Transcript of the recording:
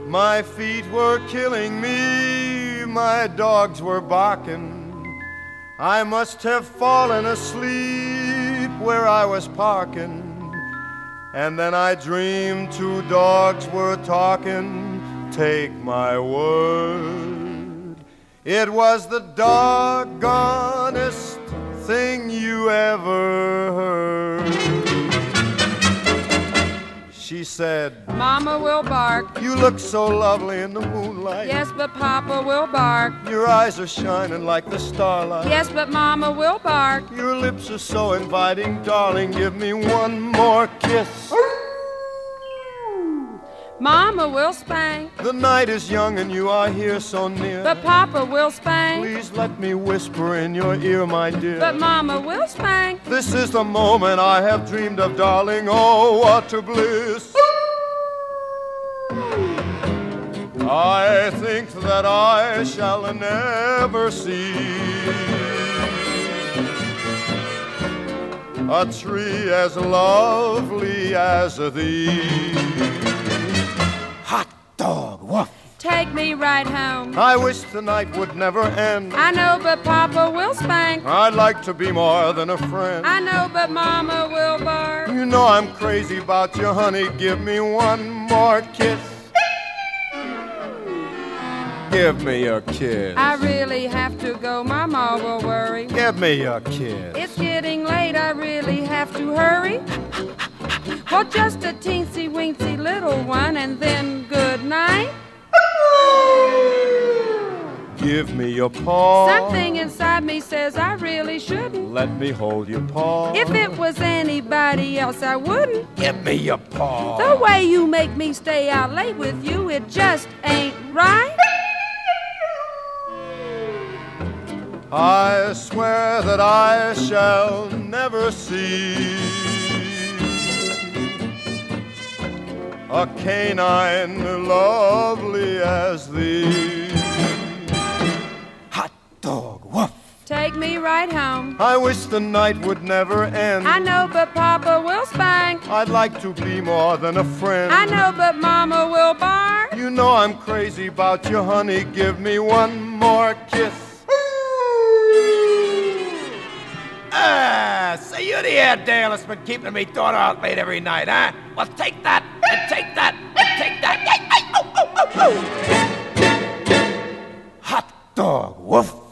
My feet were killing me, my dogs were barking. I must have fallen asleep where I was parking. And then I dreamed two dogs were talking. Take my word, it was the doggonest thing you ever heard. She said, Mama will bark. You look so lovely in the moonlight. Yes, but Papa will bark. Your eyes are shining like the starlight. Yes, but Mama will bark. Your lips are so inviting, darling, give me one more kiss. Mama will spank. The night is young and you are here so near. But Papa will spank. Please let me whisper in your ear, my dear. But Mama will spank. This is the moment I have dreamed of, darling. Oh, what a bliss. I think that I shall never see a tree as lovely as thee. Hot dog, woof. Take me right home. I wish the night would never end. I know, but Papa will spank. I'd like to be more than a friend. I know, but Mama will bark. You know I'm crazy about you, honey. Give me one more kiss. Give me your kiss. I really have to go. Mama will worry. Give me your kiss. It's getting late. I really have to hurry. Well, just a teensy-weensy little one, and then good night. Give me your paw. Something inside me says I really shouldn't. Let me hold your paw. If it was anybody else, I wouldn't. Give me your paw. The way you make me stay out late with you, it just ain't right. I swear that I shall never see a canine lovely as thee. Hot dog, woof. Take me right home. I wish the night would never end. I know, but Papa will spank. I'd like to be more than a friend. I know, but Mama will bark. You know I'm crazy about you, honey. Give me one more kiss. So you the air Dale that's been keeping me daughter out late every night, huh? Well, take that, and take that, and take that. Hot dog, woof.